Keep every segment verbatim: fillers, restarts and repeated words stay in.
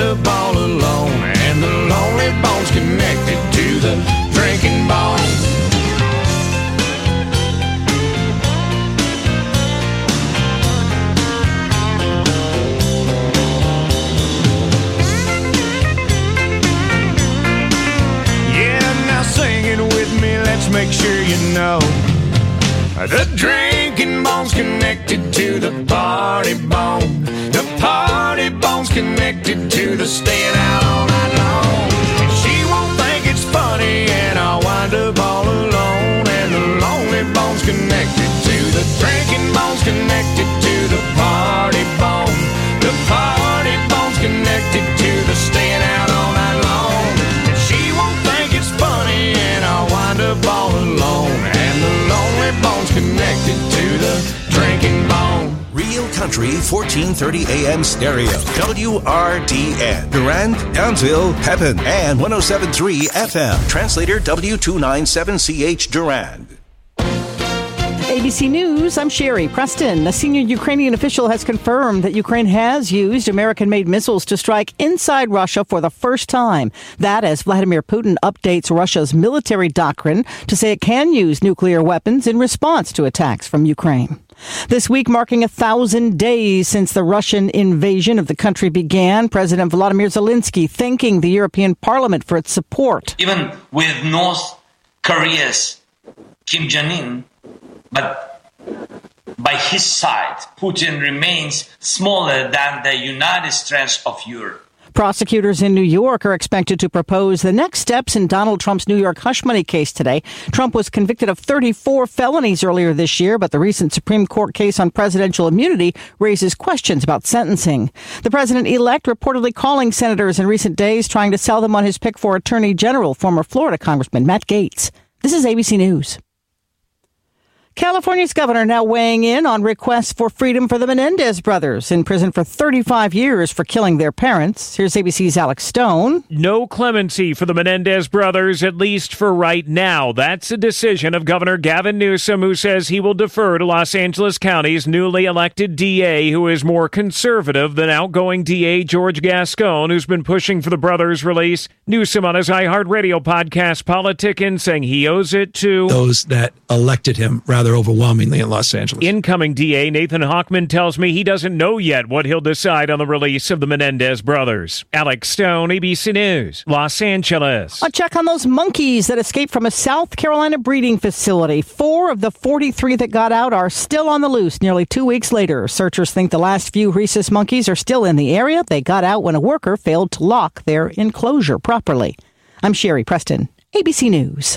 up all alone, and the lonely bone's connected to the drinking bone. Make sure you know the drinking bone's connected to the party bone. The party bone's connected to the staying out all night long. And she won't think it's funny, and I'll wind up all alone. And the lonely bone's connected to the drinking bone's connected to the party bone. The party bone's connected to the staying out all night long. And she won't think it's funny, and I'll wind up all alone, and the lonely bone's connected to the drinking bone. Real Country fourteen thirty A M stereo. W R D N. Durand, Townsville, Pepin, and one oh seven point three F M. Translator W two ninety-seven C H Durand. A B C News, I'm Sherry Preston. A senior Ukrainian official has confirmed that Ukraine has used American-made missiles to strike inside Russia for the first time. That as Vladimir Putin updates Russia's military doctrine to say it can use nuclear weapons in response to attacks from Ukraine. This week marking a thousand days since the Russian invasion of the country began, President Volodymyr Zelensky thanking the European Parliament for its support. Even with North Korea's Kim Jong-un, but by his side, Putin remains smaller than the united strength of Europe. Prosecutors in New York are expected to propose the next steps in Donald Trump's New York hush money case today. Trump was convicted of thirty-four felonies earlier this year, but the recent Supreme Court case on presidential immunity raises questions about sentencing. The president-elect reportedly calling senators in recent days, trying to sell them on his pick for Attorney General, former Florida Congressman Matt Gaetz. This is A B C News. California's governor now weighing in on requests for freedom for the Menendez brothers, in prison for thirty-five years for killing their parents. Here's A B C's Alex Stone. No clemency for the Menendez brothers, at least for right now. That's a decision of Governor Gavin Newsom, who says he will defer to Los Angeles County's newly elected D A, who is more conservative than outgoing D A George Gascon, who's been pushing for the brothers' release. Newsom on his iHeartRadio podcast, Politicking, saying he owes it to those that elected him rather overwhelmingly in Los Angeles. Incoming D A Nathan Hochman tells me he doesn't know yet what he'll decide on the release of the Menendez brothers. Alex Stone, A B C News, Los Angeles. A check on those monkeys that escaped from a South Carolina breeding facility. Four of the forty-three that got out are still on the loose nearly two weeks later. Searchers think the last few rhesus monkeys are still in the area. They got out when a worker failed to lock their enclosure properly. I'm Sherry Preston, A B C News.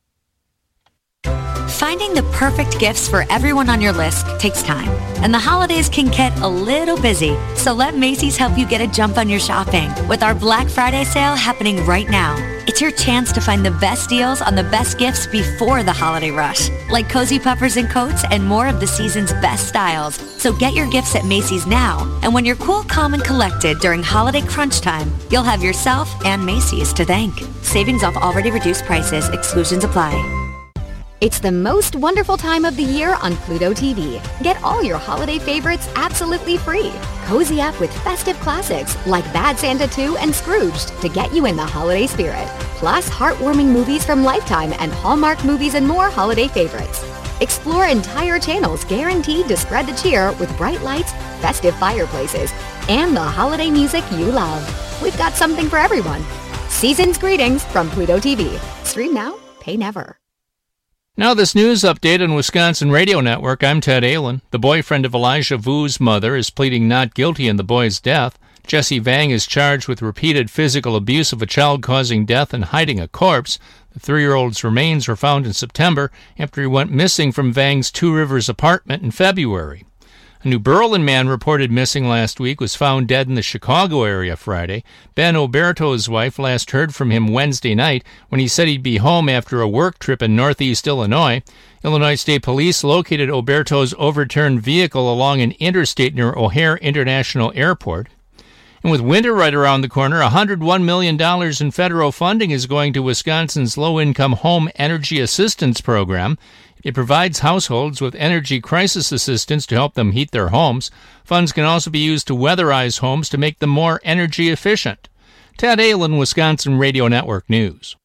Finding the perfect gifts for everyone on your list takes time, and the holidays can get a little busy. So let Macy's help you get a jump on your shopping with our Black Friday sale happening right now. It's your chance to find the best deals on the best gifts before the holiday rush, like cozy puffers and coats and more of the season's best styles. So get your gifts at Macy's now, and when you're cool, calm, and collected during holiday crunch time, you'll have yourself and Macy's to thank. Savings off already reduced prices. Exclusions apply. It's the most wonderful time of the year on Pluto T V. Get all your holiday favorites absolutely free. Cozy up with festive classics like Bad Santa two and Scrooged to get you in the holiday spirit. Plus heartwarming movies from Lifetime and Hallmark Movies and more holiday favorites. Explore entire channels guaranteed to spread the cheer with bright lights, festive fireplaces, and the holiday music you love. We've got something for everyone. Season's greetings from Pluto T V. Stream now, pay never. Now this news update on Wisconsin Radio Network. I'm Ted Allen. The boyfriend of Elijah Vu's mother is pleading not guilty in the boy's death. Jesse Vang is charged with repeated physical abuse of a child causing death and hiding a corpse. The three-year-old's remains were found in September after he went missing from Vang's Two Rivers apartment in February. A New Berlin man reported missing last week was found dead in the Chicago area Friday. Ben Oberto's wife last heard from him Wednesday night when he said he'd be home after a work trip in northeast Illinois. Illinois State Police located Oberto's overturned vehicle along an interstate near O'Hare International Airport. And with winter right around the corner, one hundred one million dollars in federal funding is going to Wisconsin's low-income home energy assistance program. It provides households with energy crisis assistance to help them heat their homes. Funds can also be used to weatherize homes to make them more energy efficient. Ted Ahlin, Wisconsin Radio Network News.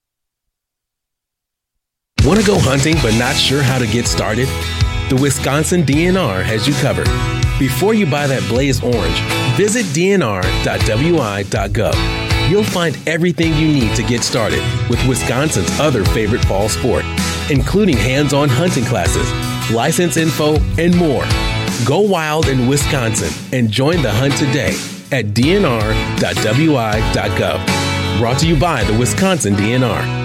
Want to go hunting but not sure how to get started? The Wisconsin D N R has you covered. Before you buy that Blaze Orange, visit d n r dot w i dot gov. You'll find everything you need to get started with Wisconsin's other favorite fall sport, including hands-on hunting classes, license info, and more. Go wild in Wisconsin and join the hunt today at d n r dot w i dot gov. Brought to you by the Wisconsin D N R.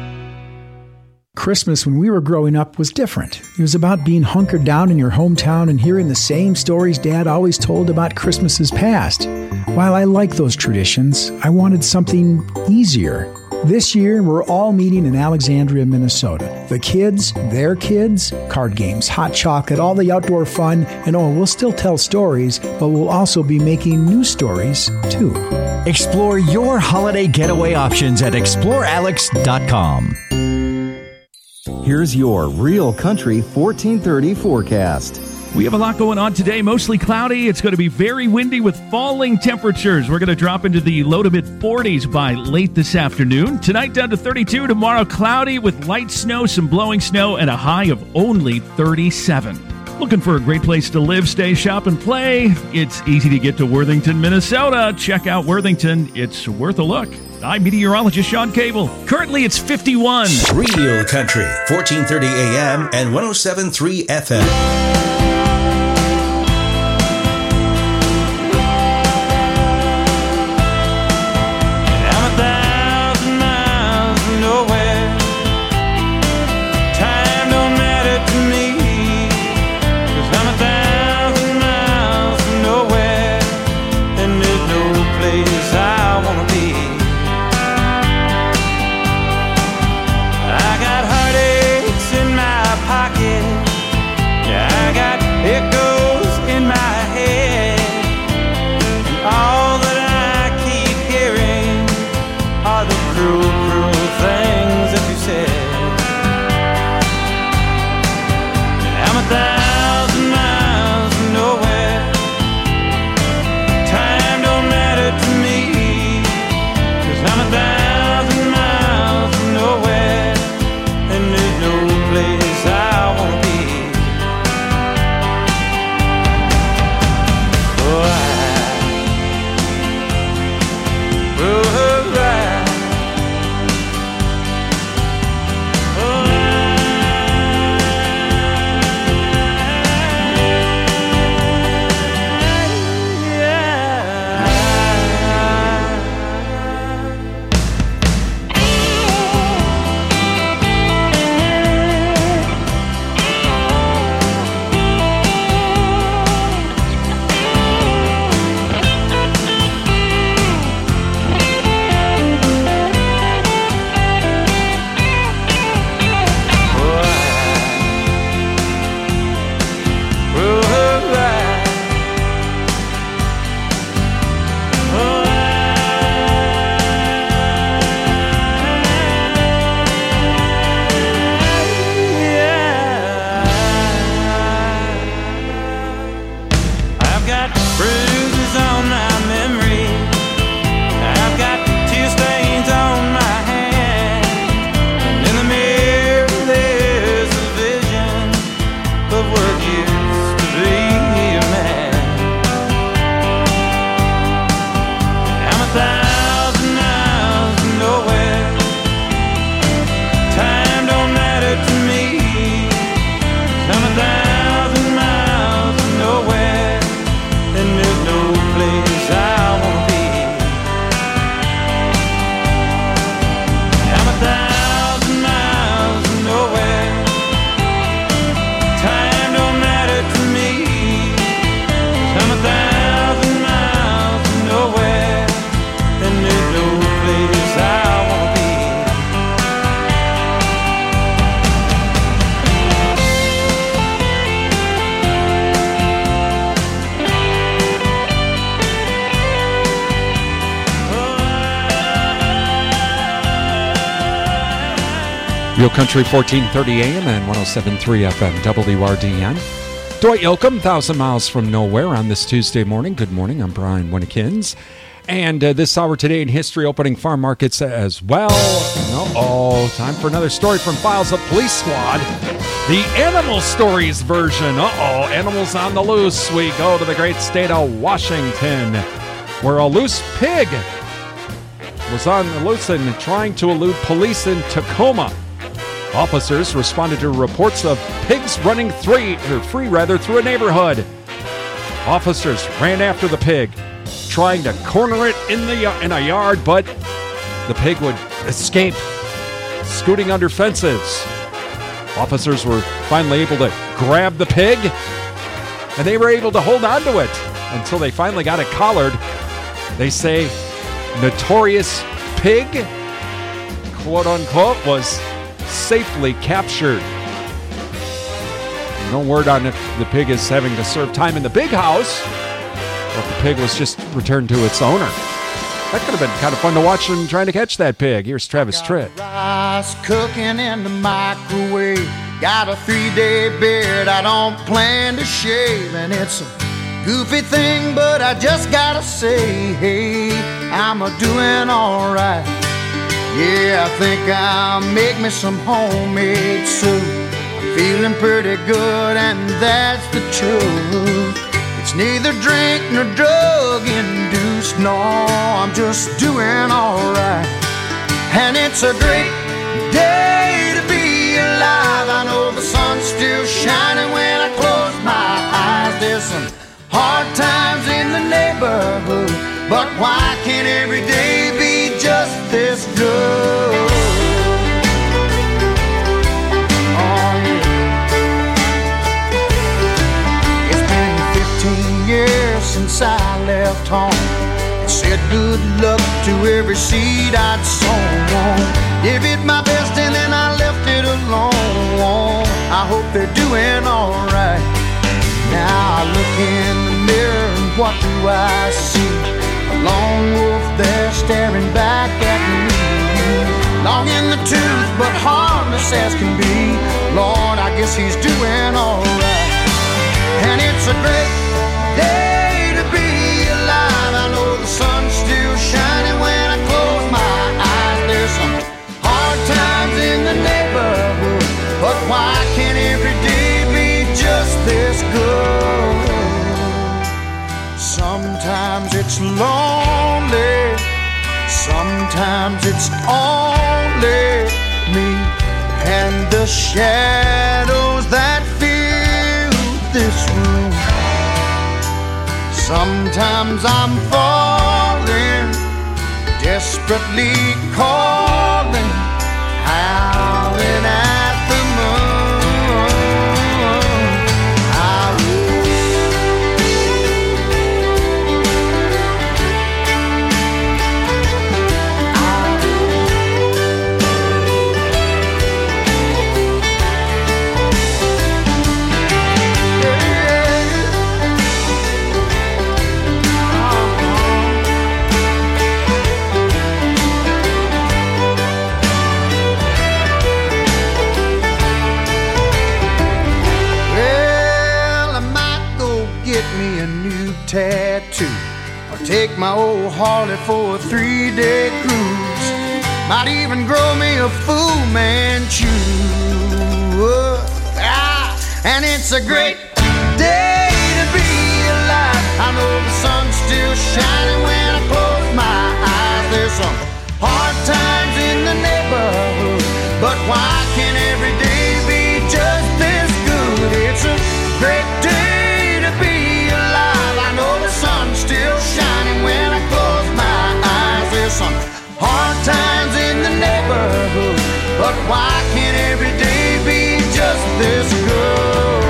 Christmas when we were growing up was different. It was about being hunkered down in your hometown and hearing the same stories Dad always told about Christmases past. While I like those traditions, I wanted something easier. This year, we're all meeting in Alexandria, Minnesota. The kids, their kids, card games, hot chocolate, all the outdoor fun, and oh, we'll still tell stories, but we'll also be making new stories, too. Explore your holiday getaway options at explore alex dot com. Here's your Real Country fourteen thirty forecast. We have a lot going on today, mostly cloudy. It's going to be very windy with falling temperatures. We're going to drop into the low to mid forties by late this afternoon. Tonight down to thirty-two. Tomorrow cloudy with light snow, some blowing snow, and a high of only thirty-seven. Looking for a great place to live, stay, shop, and play? It's easy to get to Worthington, Minnesota. Check out Worthington. It's worth a look. I'm meteorologist Sean Cable. Currently, it's fifty-one. Real Country, fourteen thirty A M and one oh seven point three F M. I got heartaches in my pocket. Yeah, Real Country fourteen thirty A M and one oh seven point three F M W R D N. Dwight Yoakam, Thousand Miles from Nowhere on this Tuesday morning. Good morning, I'm Brian Winnekins. And uh, this hour today in history, opening farm markets as well. Uh-oh, time for another story from Files of Police Squad. The animal stories version. Uh-oh, animals on the loose. We go to the great state of Washington, where a loose pig was on the loose and trying to elude police in Tacoma. Officers responded to reports of pigs running free, or free rather, through a neighborhood. Officers ran after the pig, trying to corner it in the in a yard, but the pig would escape, scooting under fences. Officers were finally able to grab the pig, and they were able to hold on to it until they finally got it collared. They say Notorious Pig, quote unquote, was safely captured. No word on if the pig is having to serve time in the big house, or if the pig was just returned to its owner. That could have been kind of fun to watch them trying to catch that pig. Here's Travis Tritt. Rice cooking in the microwave. Got a three-day beard I don't plan to shave, and it's a goofy thing, but I just gotta say, hey, I'm a doing all right. Yeah, I think I'll make me some homemade soup. I'm feeling pretty good, and that's the truth. It's neither drink nor drug induced, no, I'm just doing alright. And it's a great day to be alive. I know the sun's still shining when I close my eyes. There's some hard times in the neighborhood, but why can't every day be just this good? Oh yeah. It's been fifteen years since I left home and said good luck to every seed I'd sown. Gave it my best and then I left it alone. I hope they're doing alright. Now I look in the mirror and what do I see? A lone wolf there staring back at me. Long in the tooth but harmless as can be. Lord, I guess he's doing alright. And it's a great day to be alive. I know the sun's still shining when I close my eyes. There's some hard times in the neighborhood, but why can't every day be just this good? Sometimes it's lonely, sometimes it's only me and the shadows that fill this room. Sometimes I'm falling, desperately calling, howling at the moon. I tattoo, or take my old Harley for a three-day cruise. Might even grow me a Fu Manchu. Ah, and it's a great day to be alive. I know the sun's still shining when I close my eyes. There's some hard times in the neighborhood, but why can't every day be just this good? It's a great day to be alive. I know the sun's still shining when I close my eyes. There's some hard times in the neighborhood, but why can't every day be just this good?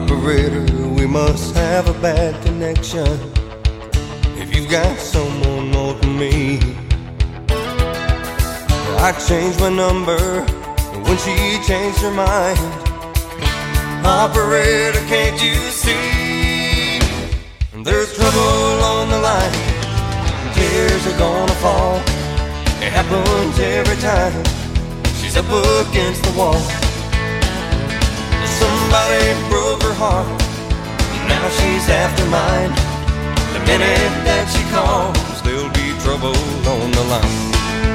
Operator, we must have a bad connection. If you've got someone more than me, I changed my number when she changed her mind. Operator, can't you see? There's trouble on the line. Tears are gonna fall. It happens every time. She's up against the wall. Somebody broke her heart. Now she's after mine. The minute that she calls, there'll be trouble on the line.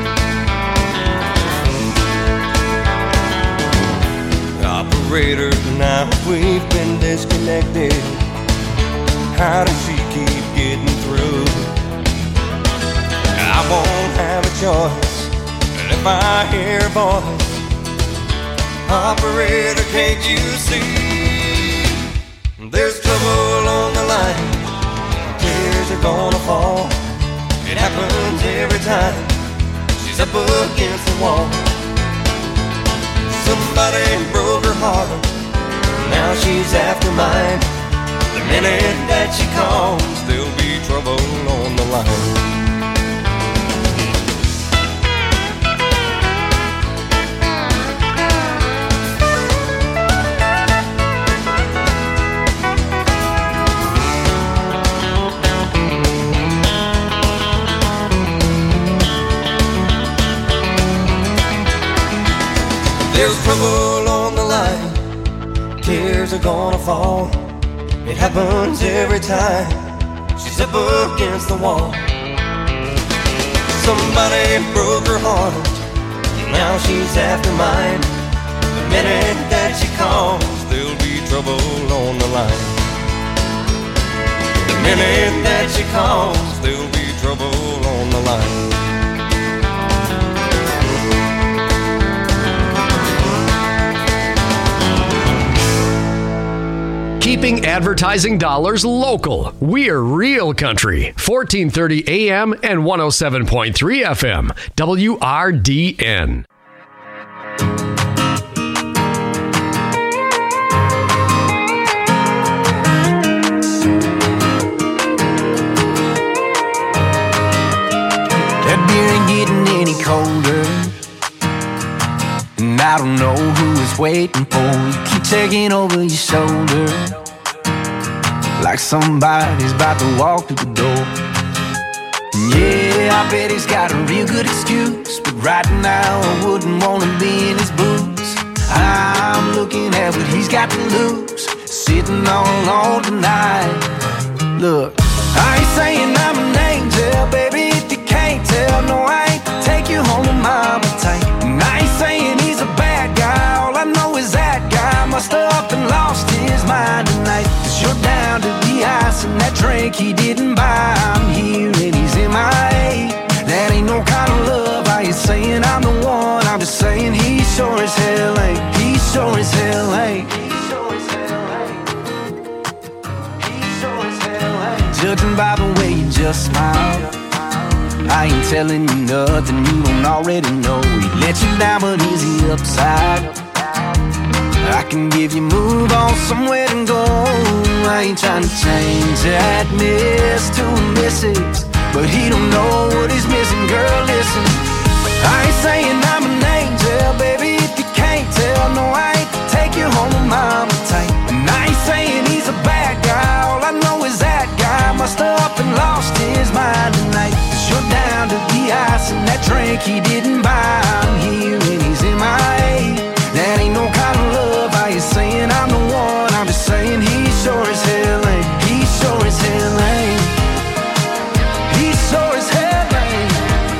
Operator, now we've been disconnected. How does she keep getting through? I won't have a choice if I hear a voice. Operator, can't you see? There's trouble on the line. Tears are gonna fall. It happens every time. She's up against the wall. Somebody broke her heart. Now she's after mine. The minute that she calls, there'll be trouble on the line. There's trouble on the line. Tears are gonna fall. It happens every time. She's up against the wall. Somebody broke her heart. Now she's after mine. The minute that she calls, there'll be trouble on the line. The minute that she calls, there'll be trouble on the line. Keeping advertising dollars local. We're Real Country. fourteen thirty A M and one oh seven point three F M. W R D N. That beer ain't getting any colder, and I don't know who it's waiting for. You keep checking over your shoulder like somebody's about to walk through the door. Yeah, I bet he's got a real good excuse, but right now I wouldn't want to be in his boots. I'm looking at what he's got to lose, sitting all on tonight. Look, I ain't saying I'm an angel, baby, if you can't tell. No, I ain't to take you home to mama tight. And I ain't saying he's a bad guy, all I know is that guy must have up and lost his mind tonight. Cause you're down to the ice and that drink he didn't buy. I'm here and he's in my A. That ain't no kind of love. I ain't saying I'm the one, I'm just saying he sure as hell ain't. He sure as hell ain't. Judging by the way you just smile, I ain't telling you nothing you don't already know. He let you down, but he's the upside. I can give you move on somewhere to go. I ain't trying to change that miss to a missus, but he don't know what he's missing. Girl, listen, I ain't saying I'm an angel, baby, if you can't tell. No, I ain't to take you home with mama tight. And I ain't saying he's a bad guy, all I know is that guy must have up and lost his mind tonight. Cause you're down to the ice and that drink he didn't buy. I'm here and he's in my A. That ain't no kind of love. I ain't saying I'm the one, I'm just saying he sure as hell ain't. He sure as hell ain't. He sure as hell ain't.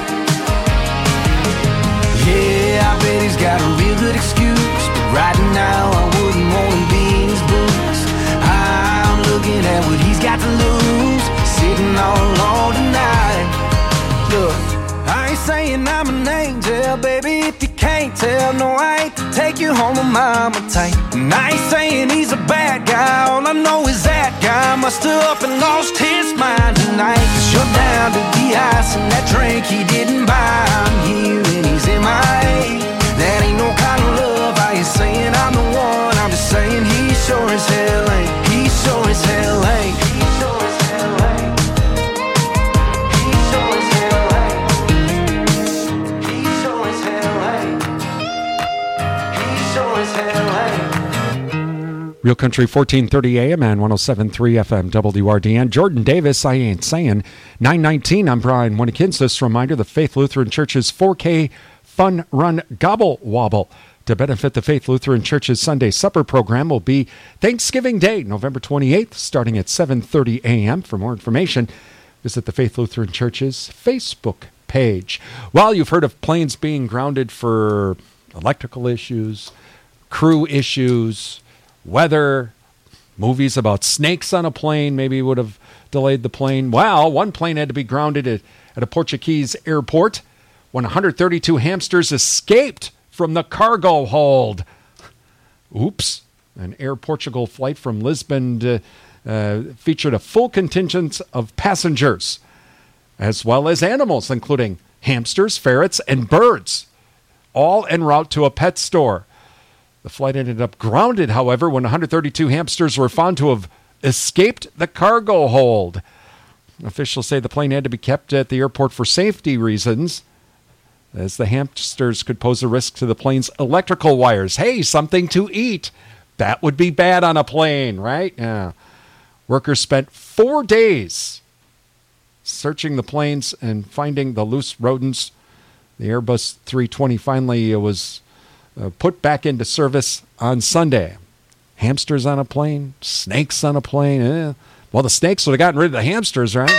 Yeah, I bet he's got a real good excuse, but right now I wouldn't want to be in his boots. I'm looking at what he's got to lose, sitting all alone tonight. Look, I ain't saying I'm an angel, baby, if you can't tell. No, I ain't to take you home with mama tight. And I ain't saying he's a bad guy, all I know is that guy must have up and lost his mind tonight. Cause you're down to the ice and that drink he didn't buy. I'm here and he's in my A. That ain't no kind of love. I ain't saying I'm the one, I'm just saying he sure as hell ain't. Real Country fourteen thirty A M and one oh seven point three F M W R D N. Jordan Davis, I Ain't Saying. nine nineteen, I'm Brian Winnekins. This reminder, the Faith Lutheran Church's four K Fun Run Gobble Wobble to benefit the Faith Lutheran Church's Sunday Supper program will be Thanksgiving Day, November twenty-eighth, starting at seven thirty A M. For more information, visit the Faith Lutheran Church's Facebook page. Well, you've heard of planes being grounded for electrical issues, crew issues, weather, movies about snakes on a plane maybe would have delayed the plane. Well, one plane had to be grounded at, at a Portuguese airport when one hundred thirty-two hamsters escaped from the cargo hold. Oops. An Air Portugal flight from Lisbon to, uh, featured a full contingent of passengers, as well as animals, including hamsters, ferrets, and birds, all en route to a pet store. The flight ended up grounded, however, when one hundred thirty-two hamsters were found to have escaped the cargo hold. Officials say the plane had to be kept at the airport for safety reasons, as the hamsters could pose a risk to the plane's electrical wires. Hey, something to eat. That would be bad on a plane, right? Yeah. Workers spent four days searching the planes and finding the loose rodents. The Airbus three twenty finally was Uh, put back into service on Sunday. Hamsters on a plane, snakes on a plane. Eh. Well, the snakes would have gotten rid of the hamsters, right?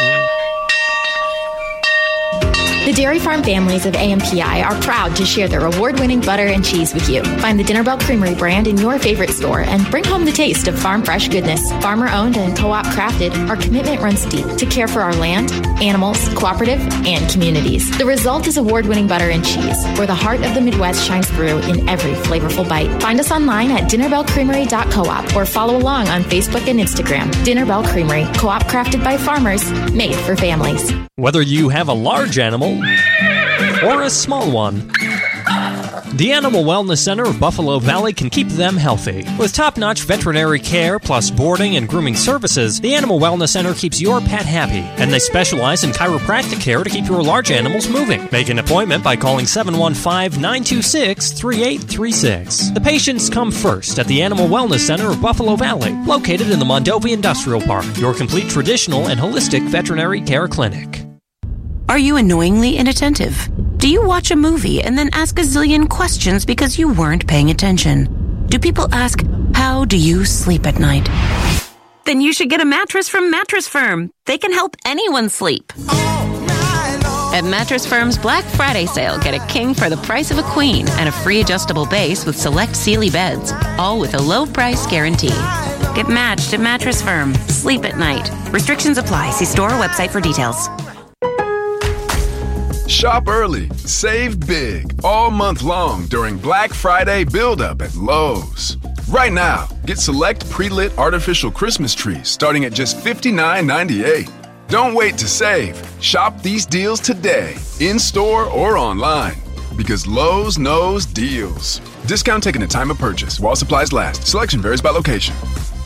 The Dairy Farm families of A M P I are proud to share their award-winning butter and cheese with you. Find the Dinner Bell Creamery brand in your favorite store and bring home the taste of farm fresh goodness. Farmer-owned and co-op crafted, our commitment runs deep to care for our land, animals, cooperative, and communities. The result is award-winning butter and cheese, where the heart of the Midwest shines through in every flavorful bite. Find us online at dinner bell creamery dot coop or follow along on Facebook and Instagram. Dinner Bell Creamery, co-op crafted by farmers, made for families. Whether you have a large animal or a small one, the Animal Wellness Center of Buffalo Valley can keep them healthy. With top-notch veterinary care plus boarding and grooming services, the Animal Wellness Center keeps your pet happy, and they specialize in chiropractic care to keep your large animals moving. Make an appointment by calling seven one five, nine two six, three eight three six. The patients come first at the Animal Wellness Center of Buffalo Valley, located in the Mondovi Industrial Park, your complete traditional and holistic veterinary care clinic. Are you annoyingly inattentive? Do you watch a movie and then ask a zillion questions because you weren't paying attention? Do people ask, how do you sleep at night? Then you should get a mattress from Mattress Firm. They can help anyone sleep. At Mattress Firm's Black Friday sale, get a king for the price of a queen and a free adjustable base with select Sealy beds, all with a low price guarantee. Get matched at Mattress Firm. Sleep at night. Restrictions apply. See store or website for details. Shop early, save big, all month long during Black Friday build-up at Lowe's. Right now, get select pre-lit artificial Christmas trees starting at just fifty-nine ninety-eight. Don't wait to save. Shop these deals today, in-store or online, because Lowe's knows deals. Discount taken at time of purchase while supplies last. Selection varies by location.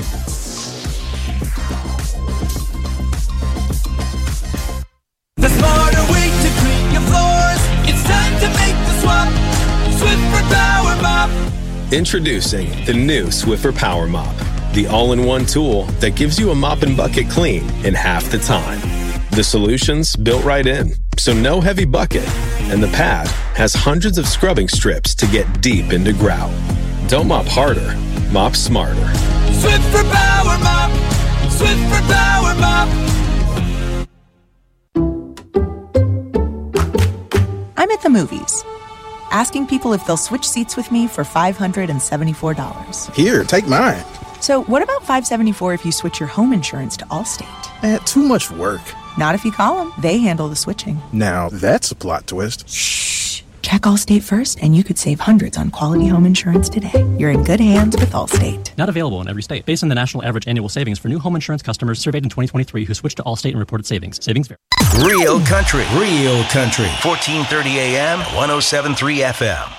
The smarter way to clean your floors. It's time to make the swap. Swiffer Power Mop. Introducing the new Swiffer Power Mop, the all-in-one tool that gives you a mop and bucket clean in half the time. The solution's built right in, so no heavy bucket, and the pad has hundreds of scrubbing strips to get deep into grout. Don't mop harder, mop smarter. Swiffer Power Mop. Swiffer Power Mop. I'm at the movies, asking people if they'll switch seats with me for five hundred seventy-four dollars. Here, take mine. So what about five hundred seventy-four dollars if you switch your home insurance to Allstate? Eh, too much work. Not if you call them. They handle the switching. Now, that's a plot twist. Shh. Check Allstate first, and you could save hundreds on quality home insurance today. You're in good hands with Allstate. Not available in every state. Based on the national average annual savings for new home insurance customers surveyed in twenty twenty-three who switched to Allstate and reported savings. Savings vary. Real country. Real country. fourteen thirty A M, one oh seven point three F M.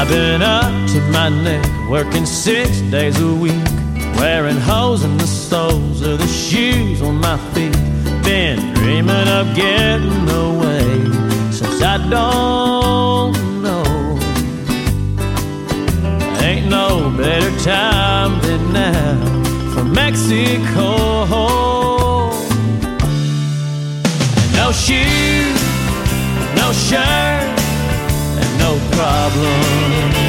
I've been up to my neck, working six days a week, wearing holes in the soles of the shoes on my feet. Been dreaming of getting away since I don't know. Ain't no better time than now for Mexico. No shoes, no shirt, and no problem.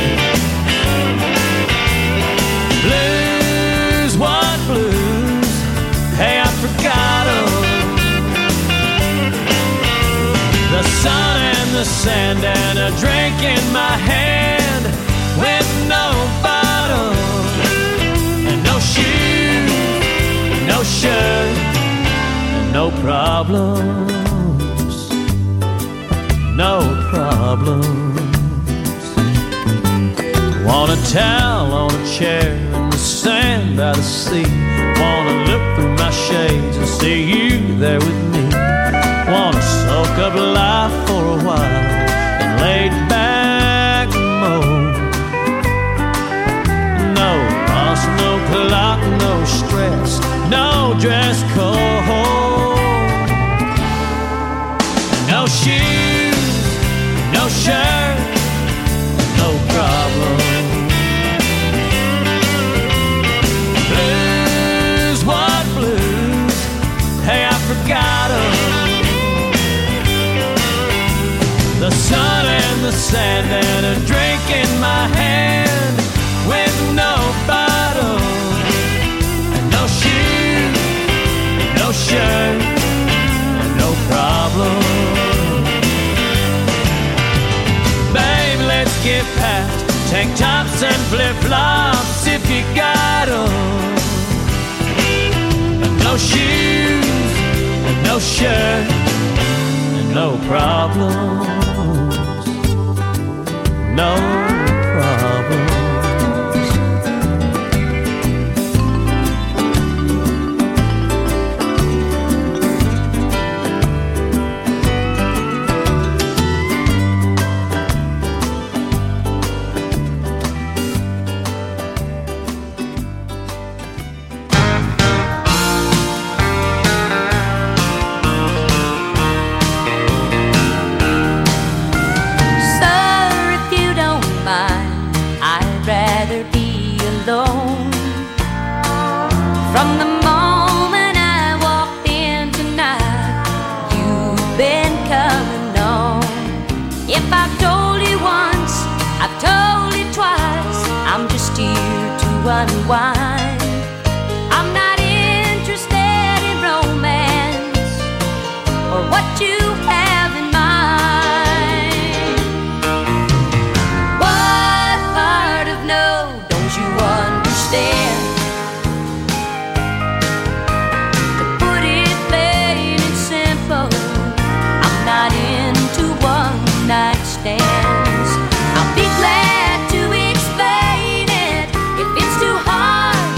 Blues, what blues? Hey, I forgot 'em. The sun and the sand and a drink in my hand with no bottom. And no shoes, no shirt, and no problems. No problems. Want a towel on a chair in the sand by the sea. Wanna look through my shades and see you there with me. Wanna soak up life for a while and lay back moan. No boss, no clock, no stress, no dress code. No shoes, no shirt, no problem. Blues, what blues? Hey, I forgot 'em. The sun and the sand and a drink in my hand with no bottle. And no shoes, no shirt, and no problem. Babe, let's get packed. Tank tops and flip-flops if you got 'em. And no shoes, and no shirt, and no problems. No problems. From the moment I walked in tonight, you've been coming on. If I've told you once, I've told you twice, I'm just here to unwind. I'm not interested in romance or what you have in mind. What part of no don't you understand? Night stands. I'll be glad to explain it if it's too hard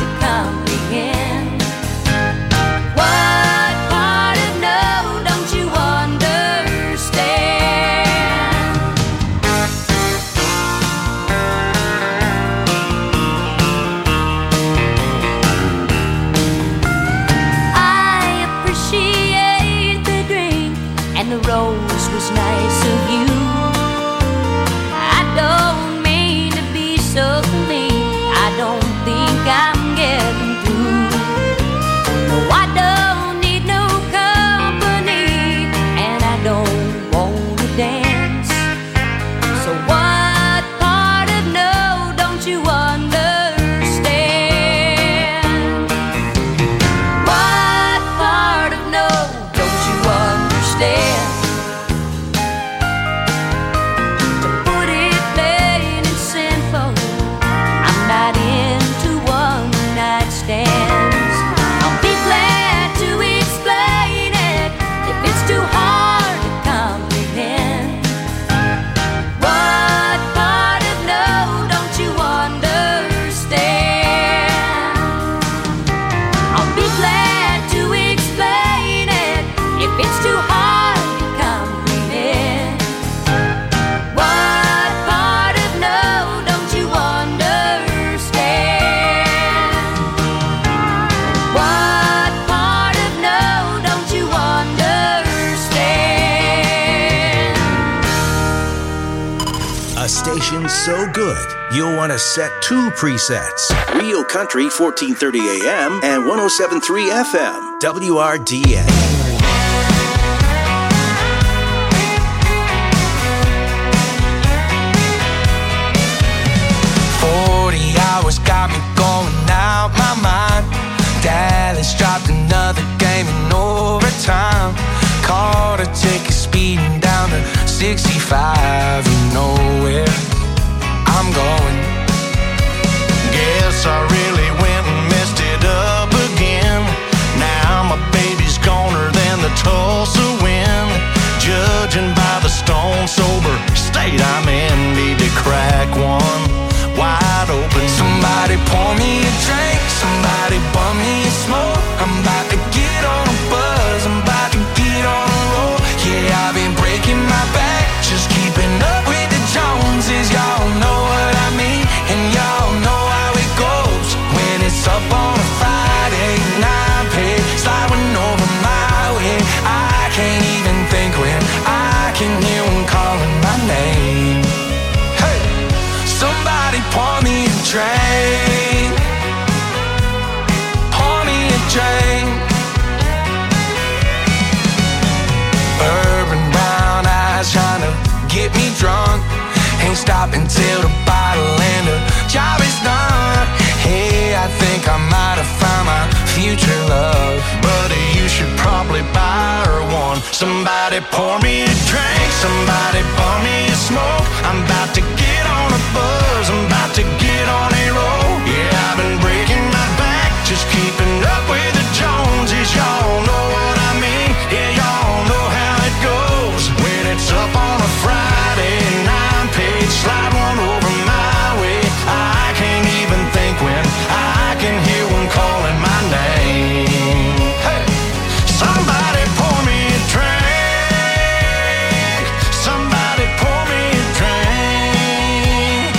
so good, you'll want to set two presets. Real Country fourteen thirty A M and one oh seven point three F M, W R D N. forty hours got me going out my mind. Dallas dropped another game in overtime. Caught a ticket speeding down to sixty-five. You know where I'm going. Guess I really went and messed it up again. Now my baby's goner than the Tulsa wind. Judging by the stone sober state I'm in, need to crack one wide open. Somebody pour me a drink, somebody bum me a smoke. I'm about to get on a buzz, I'm about to get on a roll. Yeah, I've been breaking my back, just keeping up with the Joneses. Y'all know what I mean, and y'all know how it goes. When it's up on a Friday night, pay sliding over my way. I can't even think when I can hear them calling my name. Hey, somebody pour me a drink, pour me a drink. Urban brown eyes trying to get me drunk. Ain't stopping till the bottle and the job is done. Hey, I think I might have found my future love. Buddy, you should probably buy her one. Somebody pour me a drink, somebody pour me a smoke. I'm about to get on a buzz, I'm about to get on a roll. Yeah, I've been breaking my back, just keeping up with the Joneses. Y'all know what I mean, yeah, y'all know how it goes. When it's up on a Friday, nine page, slide one over my way. I can't even think when I can hear one calling my name. Hey, somebody pour me a drink, somebody pour me a drink.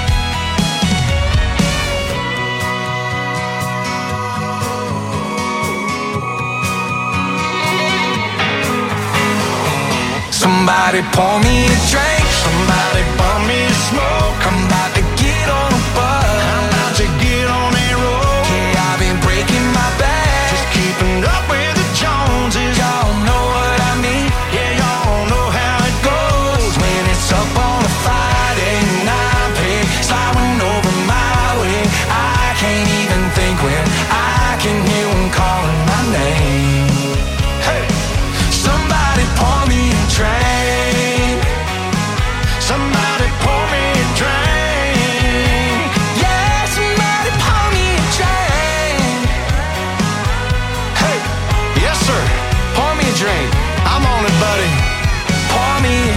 Somebody pour me a drink, somebody pour me a smoke. I'm about to get on a buzz, I'm about to get on a roll. Yeah, I've been breaking my back, just keeping up with the Joneses. Y'all know what I mean, yeah, y'all know how it goes. When it's up on a Friday night, pay sliding over my way. I can't even think when I can hear them calling my name. Hey, somebody pour me a drink, somebody pour me a drink. Yeah, somebody pour me a drink. Hey, yes sir, pour me a drink. I'm on it, buddy. Pour me a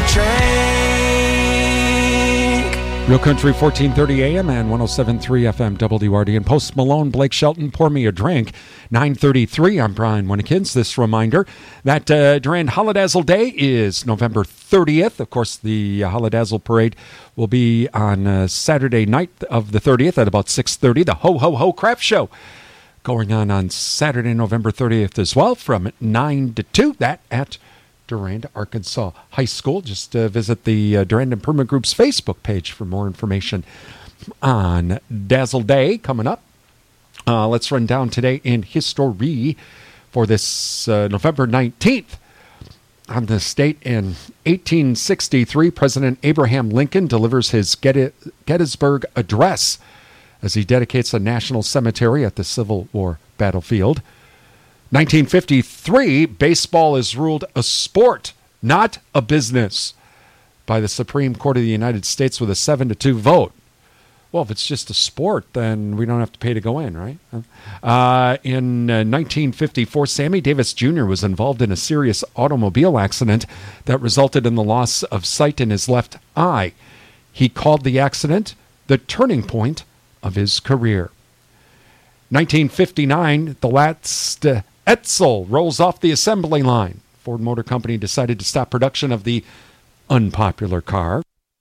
drink. Real Country fourteen thirty A M and one oh seven point three F M, W R D N. Post Malone, Blake Shelton, Pour Me a Drink. nine thirty-three, I'm Brian Winnekins. This reminder that uh, Durand Holidazzle Day is November thirtieth. Of course, the uh, Holidazzle Parade will be on uh, Saturday night of the thirtieth at about six thirty. The Ho Ho Ho Craft Show going on on Saturday, November thirtieth as well from nine to two. That at Durand, Arkansas High School. Just uh, visit the uh, Durand Improvement Group's Facebook page for more information on Dazzle Day coming up. Uh, let's run down today in history for this uh, November nineteenth. On this date in eighteen sixty-three, President Abraham Lincoln delivers his Gettysburg Address as he dedicates a national cemetery at the Civil War battlefield. nineteen fifty-three, baseball is ruled a sport, not a business, by the Supreme Court of the United States with a seven to two vote. Well, if it's just a sport, then we don't have to pay to go in, right? Uh, in uh, nineteen fifty-four, Sammy Davis Junior was involved in a serious automobile accident that resulted in the loss of sight in his left eye. He called the accident the turning point of his career. nineteen fifty-nine, the last uh, Edsel rolls off the assembly line. Ford Motor Company decided to stop production of the unpopular car.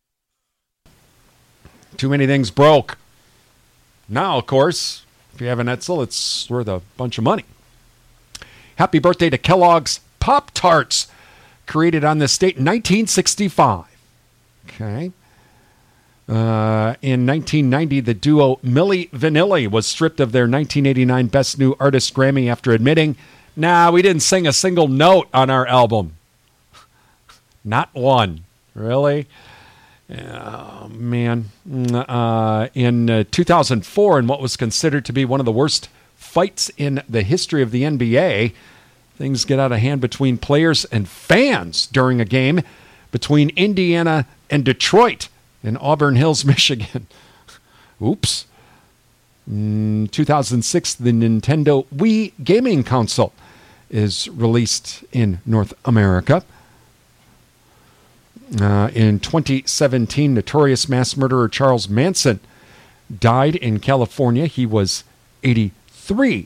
Too many things broke. Now, of course, if you have an Edsel, it's worth a bunch of money. Happy birthday to Kellogg's Pop-Tarts, created on this date in nineteen sixty-five. Okay. Uh, in nineteen ninety, the duo Milli Vanilli was stripped of their nineteen eighty-nine Best New Artist Grammy after admitting, nah, we didn't sing a single note on our album. Not one. Really? Oh, man. Uh, in uh, two thousand four, in what was considered to be one of the worst fights in the history of the N B A, things get out of hand between players and fans during a game between Indiana and Detroit in Auburn Hills, Michigan. Oops. In two thousand six, the Nintendo Wii gaming console is released in North America. Uh, in twenty seventeen, notorious mass murderer Charles Manson died in California. He was eighty-three.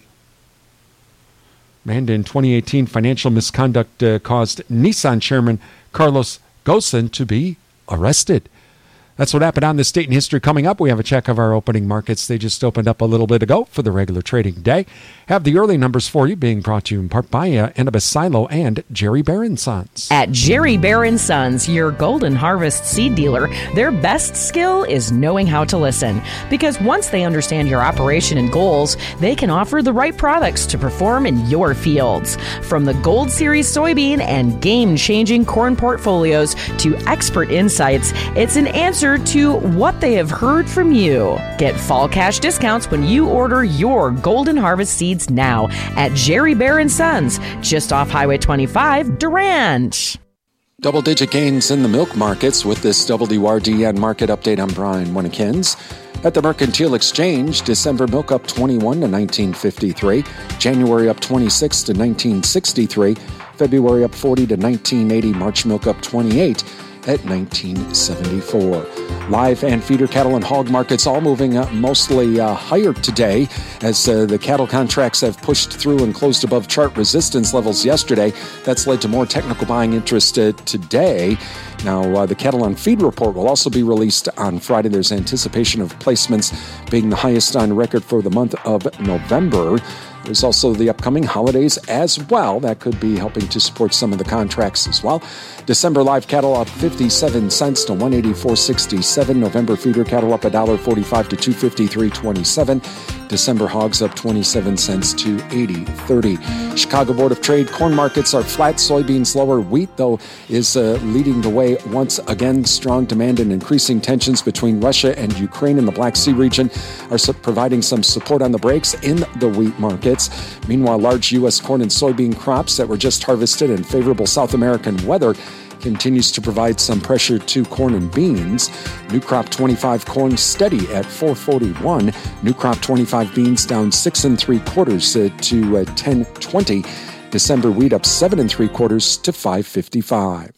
And in twenty eighteen, financial misconduct uh, caused Nissan chairman Carlos Ghosn to be arrested. That's what happened on This Date in History. Coming up, we have a check of our opening markets. They just opened up a little bit ago for the regular trading day. Have the early numbers for you, being brought to you in part by uh, Annabis Silo and Jerry Bear Sons. At Jerry Bear Sons, your Golden Harvest seed dealer, their best skill is knowing how to listen. Because once they understand your operation and goals, they can offer the right products to perform in your fields. From the Gold Series soybean and game-changing corn portfolios to expert insights, it's an answer to what they have heard from you. Get fall cash discounts when you order your Golden Harvest seeds now at Jerry Bear Sons, just off Highway twenty-five, Durand. Double-digit gains in the milk markets with this W D R D N market update. I'm Brian Winnikins. At the Mercantile Exchange, December milk up twenty-one to nineteen fifty-three, January up twenty-six to nineteen sixty-three, February up forty to nineteen eighty, March milk up twenty-eight at nineteen seventy-four. Live and feeder cattle and hog markets all moving uh, mostly uh, higher today as uh, the cattle contracts have pushed through and closed above chart resistance levels yesterday. That's led to more technical buying interest uh, today. Now, uh, the cattle on feed report will also be released on Friday. There's anticipation of placements being the highest on record for the month of November. There's also the upcoming holidays as well. That could be helping to support some of the contracts as well. December live cattle up fifty-seven cents to one eighty-four sixty-seven. November feeder cattle up one forty-five to two fifty-three twenty-seven. December hogs up twenty-seven cents to eighty thirty. Chicago Board of Trade corn markets are flat. Soybeans lower. Wheat, though, is uh, leading the way once again. Strong demand and increasing tensions between Russia and Ukraine in the Black Sea region are su- providing some support on the brakes in the wheat markets. Meanwhile, large U S corn and soybean crops that were just harvested and favorable South American weather continues to provide some pressure to corn and beans. New crop twenty-five corn steady at four forty-one. New crop twenty-five beans down six and three quarters uh, to uh, ten twenty. December wheat up seven and three quarters to five fifty-five.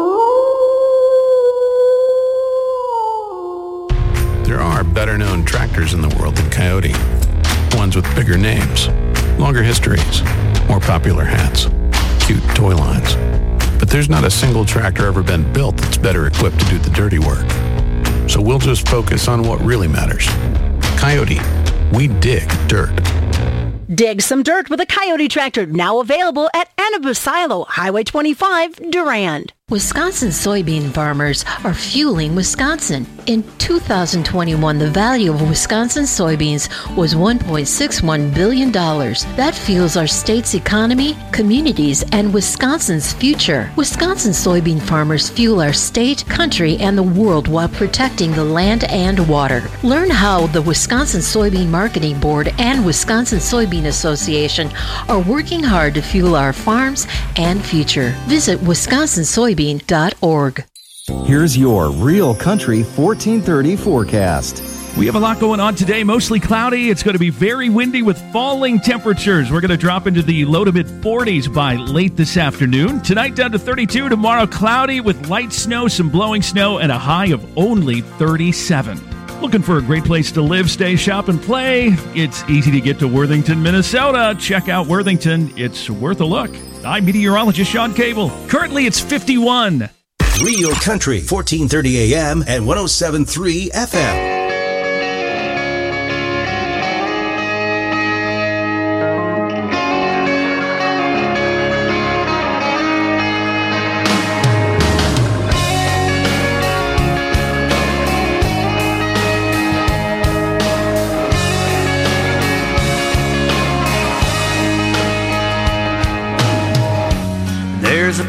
There are better known tractors in the world than Coyote. Ones with bigger names, longer histories, more popular hats, cute toy lines. But there's not a single tractor ever been built that's better equipped to do the dirty work. So we'll just focus on what really matters. Coyote, we dig dirt. Dig some dirt with a Coyote tractor, now available at Annabis Silo, Highway twenty-five, Durand. Wisconsin soybean farmers are fueling Wisconsin. In two thousand twenty-one, the value of Wisconsin soybeans was one point six one billion dollars. That fuels our state's economy, communities, and Wisconsin's future. Wisconsin soybean farmers fuel our state, country, and the world while protecting the land and water. Learn how the Wisconsin Soybean Marketing Board and Wisconsin Soybean Association are working hard to fuel our farms and future. Visit Wisconsin Soybean dot org. Here's your Real Country fourteen thirty forecast. We have a lot going on today. Mostly cloudy. It's going to be very windy with falling temperatures. We're going to drop into the low to mid forties by late this afternoon. Tonight down to thirty-two. Tomorrow cloudy with light snow, some blowing snow, and a high of only thirty-seven. Looking for a great place to live, stay, shop, and play? It's easy to get to Worthington, Minnesota. Check out Worthington. It's worth a look. I'm meteorologist Sean Cable. Currently, it's fifty-one. Real Country, fourteen thirty A M and one oh seven point three F M.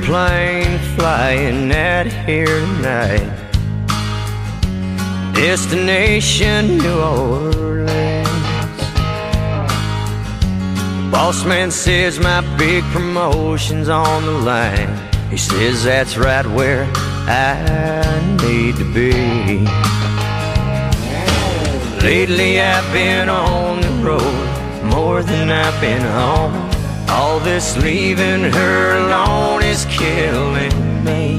plane flying out here tonight. Destination New Orleans. Boss man says my big promotion's on the line. He says that's right where I need to be. Lately I've been on the road more than I've been home. All this leaving her alone is killing me.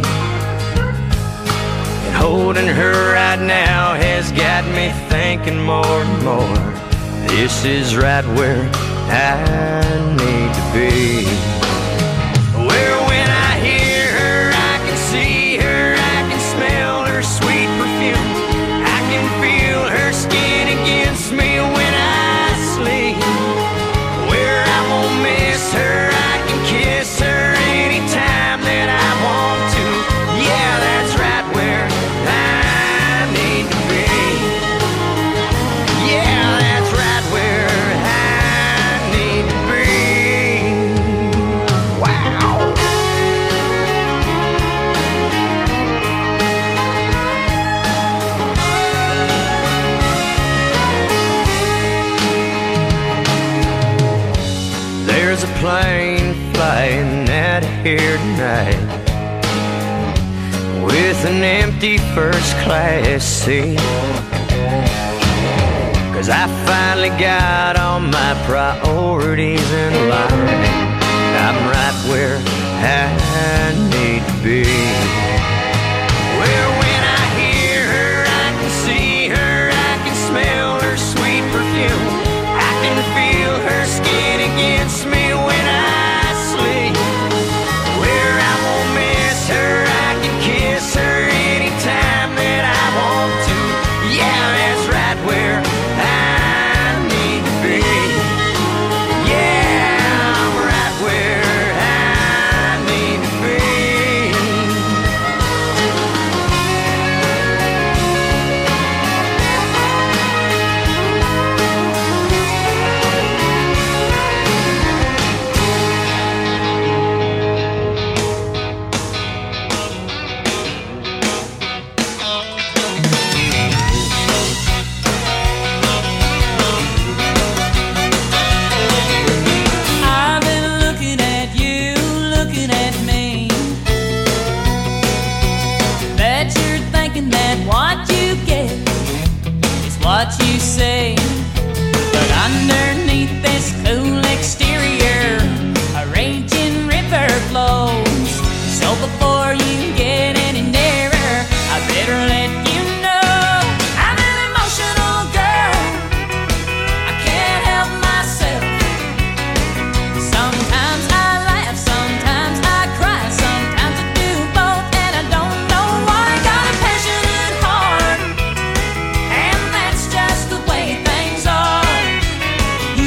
And holding her right now has got me thinking more and more. This is right where I need to be. Where when I hear her, I can see her, I can smell her sweet perfume. I can feel her skin against me when I sleep. Where I won't miss her, I can kiss her anytime that I want to. Yeah, that's right where I need to be. Yeah, that's right where I need to be. Wow. There's a plane flying out of here tonight with an empty first class seat. Cause I finally got all my priorities in line. I'm right where I need to be. Where when I hear her, I can see her, I can smell her sweet perfume. I can feel her skin against me when I sleep. Where I won't miss her, I can kiss her anytime that I want to. Yeah, that's right where I need to be. Yeah, I'm right where I need to be. I've been looking at you, looking at me. Bet you're thinking that what you get is what you say. But underneath this cool exterior, a raging river flows. So before you get any nearer, I better let you know I'm an emotional girl. I can't help myself. Sometimes I laugh, sometimes I cry, sometimes I do both, and I don't know why. Got a passionate heart, and that's just the way things are. You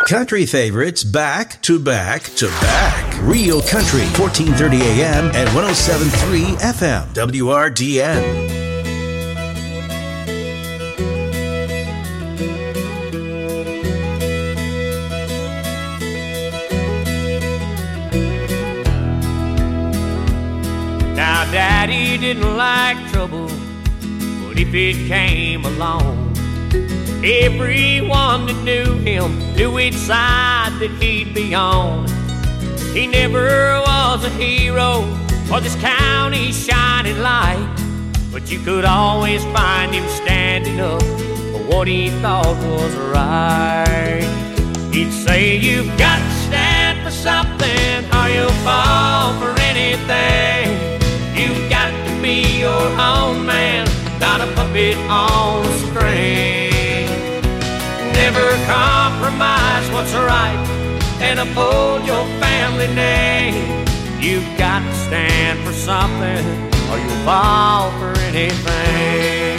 Country favorites back to back to back. Real Country, fourteen thirty A M and one oh seven point three F M. W R D N. Now, Daddy didn't like trouble, but if it came along, everyone that knew him knew which side that he'd be on. He never was a hero or this county's shining light, but you could always find him standing up for what he thought was right. He'd say, you've got to stand for something or you'll fall for anything. You've got to be your own man, not a puppet on a string. Never compromise what's right and uphold your family name. You've got to stand for something or you'll fall for anything.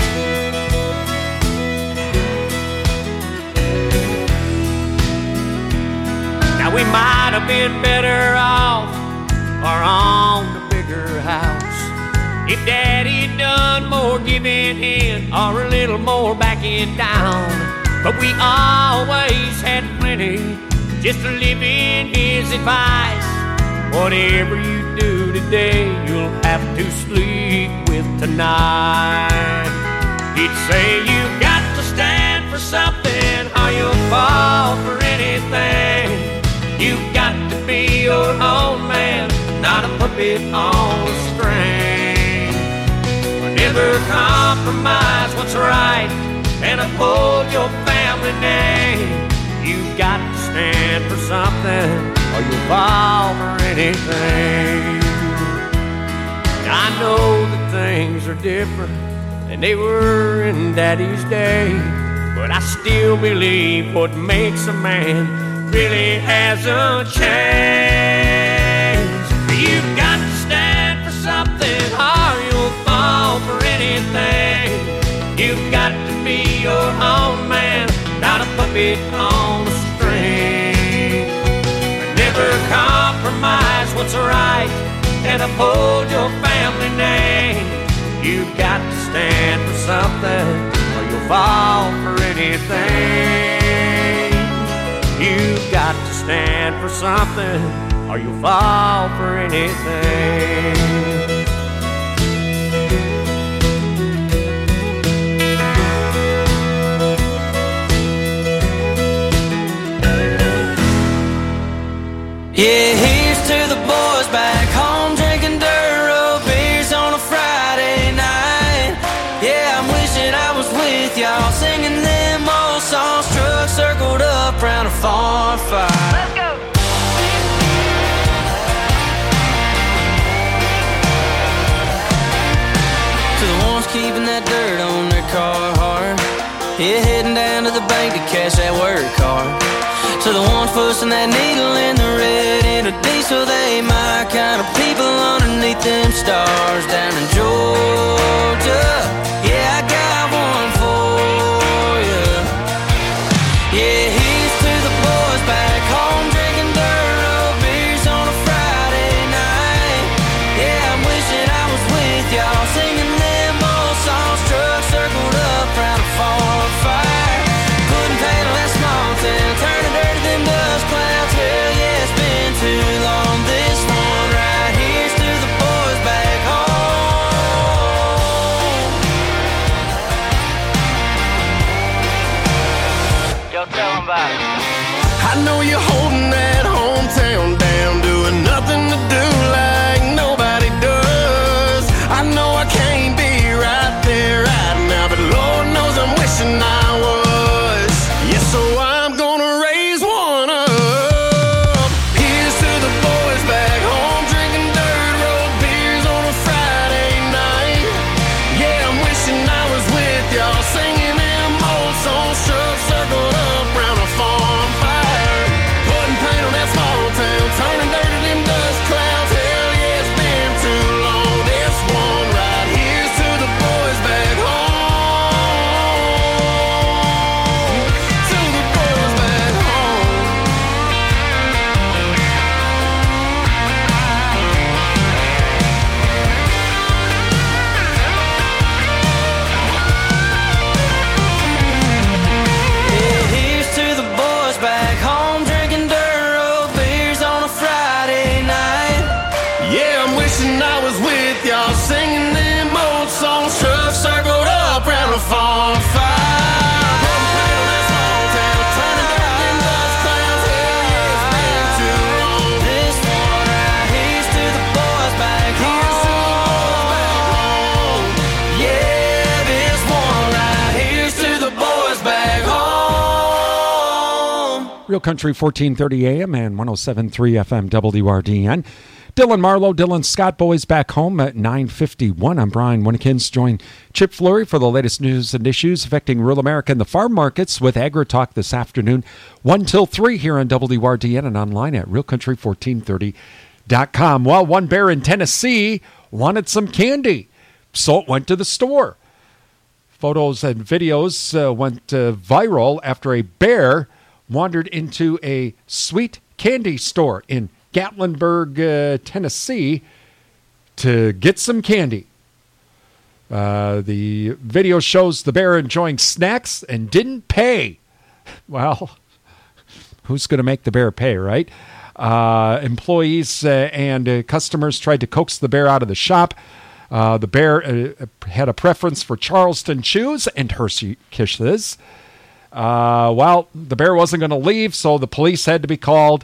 Now we might have been better off or on the bigger house if Daddy'd done more giving in or a little more backing down. But we always had plenty just to live in his advice. Whatever you do today, you'll have to sleep with tonight. He'd say, you've got to stand for something or you'll fall for anything. You've got to be your own man, not a puppet on a string. Never compromise what's right and uphold your family name. You've got to stand for something or you'll fall for anything. I know that things are different than they were in Daddy's day, but I still believe what makes a man really hasn't changed. You've got to stand for something or you'll fall for anything. You've got to be your own man, not a puppet on a string. Never compromise what's right and uphold your family name. You've got to stand for something or you'll fall for anything. You've got to stand for something or you'll fall for anything. Yeah, here's to the boys back home drinking Duro beers on a Friday night. Yeah, I'm wishing I was with y'all singing them old songs, trucks circled up round a farm fire. Let's go. To the ones keeping that dirt on their car hard, yeah, heading down to the bank to cash that work card. To the ones pushing that needle in the red in a diesel, they my kind of people underneath them stars down in Georgia. Yeah, I got one for you. Yeah, here's to the boys back home drinking Duro beers on a Friday night. Yeah, I'm wishing I was with y'all singing them old songs, trucks circled up round a farm fire. Couldn't paddle that small town, turning dirty them dust clouds. Hell yeah, it's been too long. This one right here's to the boys back home. Real Country fourteen thirty A M and one oh seven point three F M W R D N. Dylan Marlowe, Dylan Scott, boys back home at nine fifty-one. I'm Brian Winnekins. Join Chip Flory for the latest news and issues affecting rural America and the farm markets with Agri-Talk this afternoon, one till three here on W R D N and online at real country fourteen thirty dot com. Well, one bear in Tennessee wanted some candy, so it went to the store. Photos and videos uh, went uh, viral after a bear wandered into a sweet candy store in Gatlinburg, uh, Tennessee, to get some candy. Uh, the video shows the bear enjoying snacks and didn't pay. Well, who's going to make the bear pay, right? Uh, employees uh, and uh, customers tried to coax the bear out of the shop. Uh, the bear uh, had a preference for Charleston Chews and Hershey Kisses. Uh, well, the bear wasn't going to leave, so the police had to be called.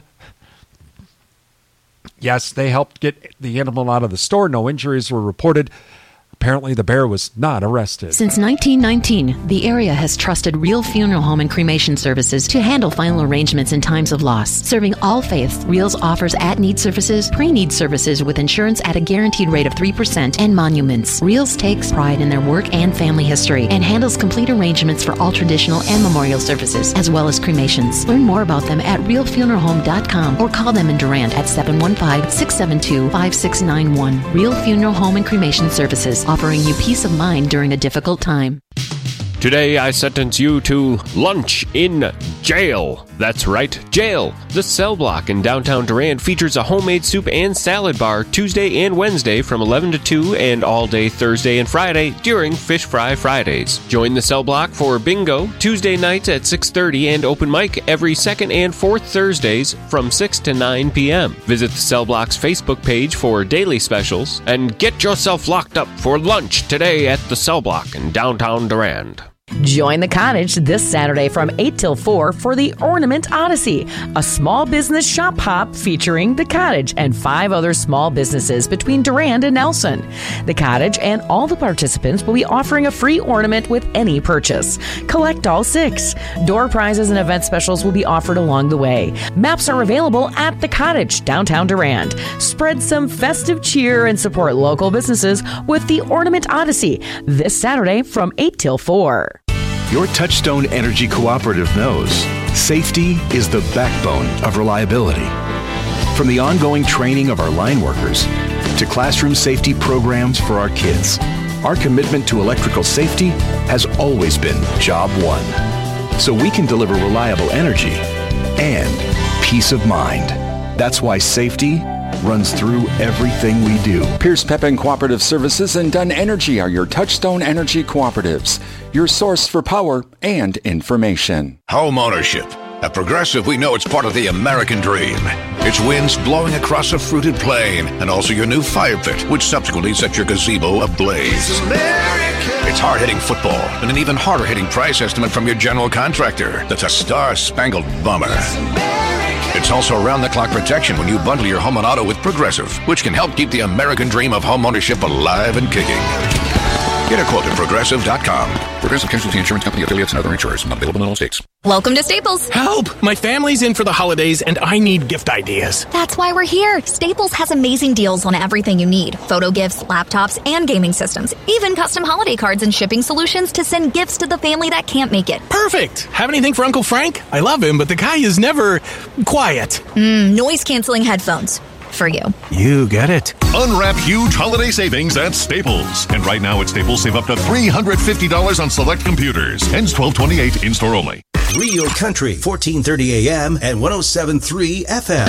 Yes, they helped get the animal out of the store. No injuries were reported. Apparently, the bear was not arrested. Since nineteen nineteen, the area has trusted Real Funeral Home and Cremation Services to handle final arrangements in times of loss. Serving all faiths, Reals offers at-need services, pre-need services with insurance at a guaranteed rate of three percent, and monuments. Reals takes pride in their work and family history and handles complete arrangements for all traditional and memorial services, as well as cremations. Learn more about them at real funeral home dot com or call them in Durant at seven one five, six seven two, five six nine one. Real Funeral Home and Cremation Services, offering you peace of mind during a difficult time. Today I sentence you to lunch in jail. That's right, jail. The Cell Block in downtown Durand features a homemade soup and salad bar Tuesday and Wednesday from eleven to two and all day Thursday and Friday during Fish Fry Fridays. Join the Cell Block for bingo Tuesday nights at six thirty and open mic every second and fourth Thursdays from six to nine p.m. Visit the Cell Block's Facebook page for daily specials and get yourself locked up for lunch today at the Cell Block in downtown Durand. Join the Cottage this Saturday from eight till four for the Ornament Odyssey, a small business shop hop featuring the Cottage and five other small businesses between Durand and Nelson. The Cottage and all the participants will be offering a free ornament with any purchase. Collect all six. Door prizes and event specials will be offered along the way. Maps are available at the Cottage, downtown Durand. Spread some festive cheer and support local businesses with the Ornament Odyssey this Saturday from eight till four. Your Touchstone Energy Cooperative knows safety is the backbone of reliability. From the ongoing training of our line workers to classroom safety programs for our kids, our commitment to electrical safety has always been job one. So we can deliver reliable energy and peace of mind. That's why safety runs through everything we do. Pierce Pepin Cooperative Services and Dunn Energy are your Touchstone Energy Cooperatives, your source for power and information. Home ownership. At Progressive, we know it's part of the American dream. It's winds blowing across a fruited plain, and also your new fire pit, which subsequently sets your gazebo ablaze. It's hard-hitting football, and an even harder-hitting price estimate from your general contractor. That's a star-spangled bummer. It's also around-the-clock protection when you bundle your home and auto with Progressive, which can help keep the American dream of home ownership alive and kicking. Get a quote at Progressive dot com. Progressive Casualty Insurance Company, affiliates, and other insurers. Not available in all states. Welcome to Staples. Help! My family's in for the holidays, and I need gift ideas. That's why we're here. Staples has amazing deals on everything you need. Photo gifts, laptops, and gaming systems. Even custom holiday cards and shipping solutions to send gifts to the family that can't make it. Perfect! Have anything for Uncle Frank? I love him, but the guy is never quiet. Mm, noise-canceling headphones. For you. You get it. Unwrap huge holiday savings at Staples. And right now at Staples, save up to three hundred fifty dollars on select computers. Ends twelve twenty-eight, in-store only. Real Country, fourteen thirty A M and one oh seven point three F M.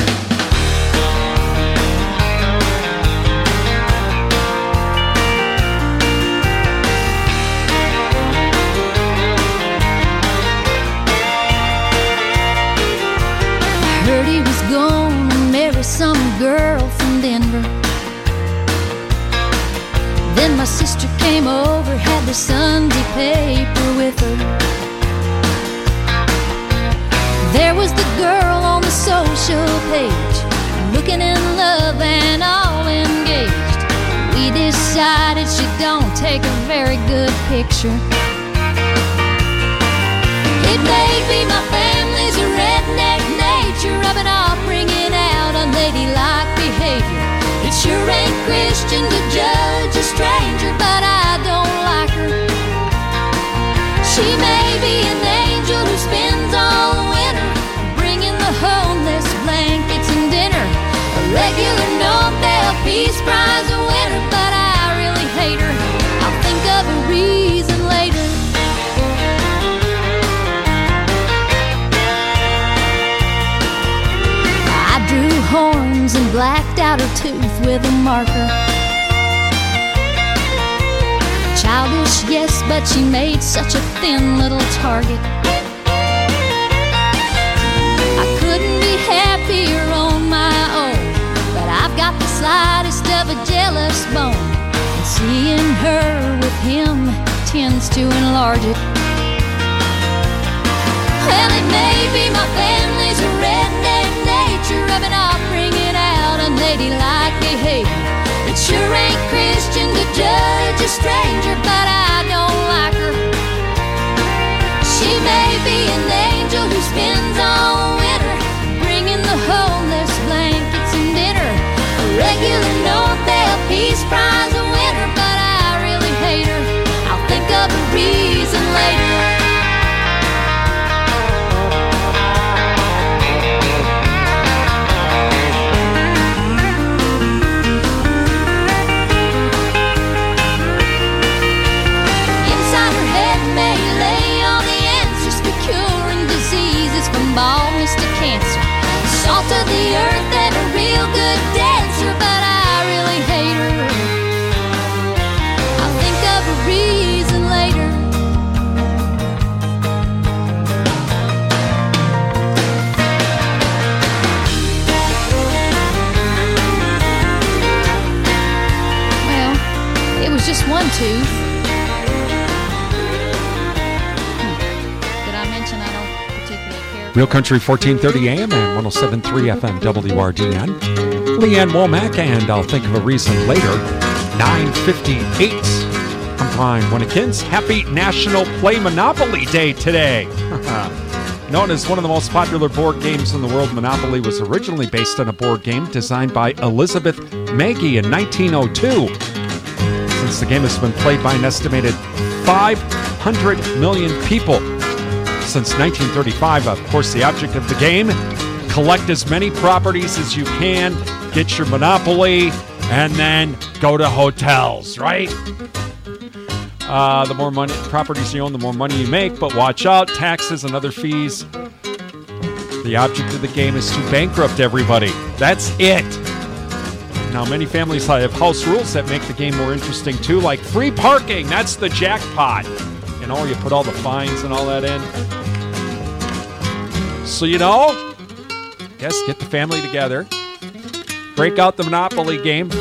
Heard he was gonna marry some girl from Denver. Then my sister came over, had the Sunday paper with her. There was the girl on the social page, looking in love and all engaged. We decided she don't take a very good picture. It may be my family's a redneck sure ain't Christian to judge a stranger, but I don't like her. She may be an angel who spends all the winter bringing the homeless blankets and dinner, a regular Nobel Peace Prize winner, but I really hate her. I'll think of a reason later. I drew horns and blacked out her tooth with a marker. Childish, yes, but she made such a thin little target. I couldn't be happier on my own, but I've got the slightest of a jealous bone, and seeing her with him tends to enlarge it. Well, it may be my family's a redneck nature of it all, bringing out a ladylike behavior. It sure ain't Christian to judge a stranger, but I don't like her. She may be an angel who spends all winter bringing the homeless blankets and dinner, a regular Nobel Peace Prize winner, but I really hate her. I'll think of a reason later. Baldness to cancer, salt of the earth and a real good dancer, but I really hate her. I'll think of a reason later. Well, it was just one tooth. Real Country fourteen thirty A M and one oh seven point three F M W R D N. Leanne Womack and I'll Think of a Reason Later. nine fifty-eight. I'm Brian Winnikins. Happy National Play Monopoly Day today. Known as one of the most popular board games in the world, Monopoly was originally based on a board game designed by Elizabeth Magie in nineteen oh two. Since the game has been played by an estimated five hundred million people since nineteen thirty-five, of course, the object of the game, collect as many properties as you can, get your Monopoly, and then go to hotels, right? Uh, the more money properties you own, the more money you make, but watch out, taxes and other fees. The object of the game is to bankrupt everybody. That's it. Now, many families have house rules that make the game more interesting, too, like free parking. That's the jackpot. You know, you put all the fines and all that in. So, you know, guess get the family together, break out the Monopoly game,